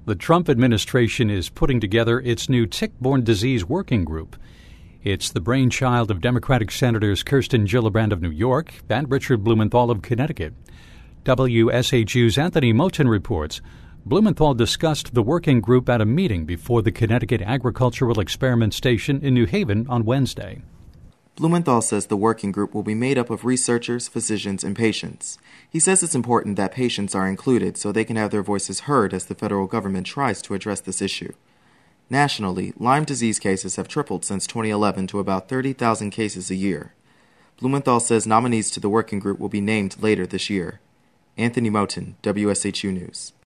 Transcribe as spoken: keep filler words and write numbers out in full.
The Trump administration is putting together its new tick-borne disease working group. It's the brainchild of Democratic Senators Kirsten Gillibrand of New York and Richard Blumenthal of Connecticut. W S H U's Anthony Moten reports Blumenthal discussed the working group at a meeting before the Connecticut Agricultural Experiment Station in New Haven on Wednesday. Blumenthal says the working group will be made up of researchers, physicians, and patients. He says it's important that patients are included so they can have their voices heard as the federal government tries to address this issue. Nationally, Lyme disease cases have tripled since twenty eleven to about thirty thousand cases a year. Blumenthal says nominees to the working group will be named later this year. Anthony Moten, W S H U News.